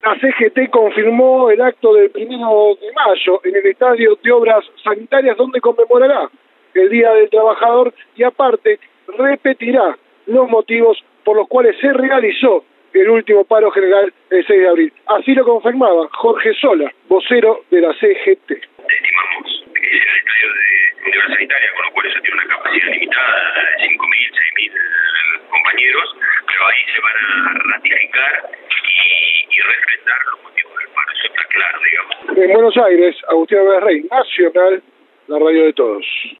La CGT confirmó el acto del 1 de mayo en el Estadio de Obras Sanitarias, donde conmemorará el Día del Trabajador y aparte repetirá los motivos por los cuales se realizó el último paro general el 6 de abril. Así lo confirmaba Jorge Sola, vocero de la CGT. Estimamos que es el estadio de Obras Sanitarias, con lo cual eso tiene una capacidad limitada de 5.000, 6.000 compañeros, pero ahí se van a ratificar y refrendar los motivos del paro, eso está claro, digamos. En Buenos Aires, Agustín Álvarez Rey, Nacional, la radio de todos.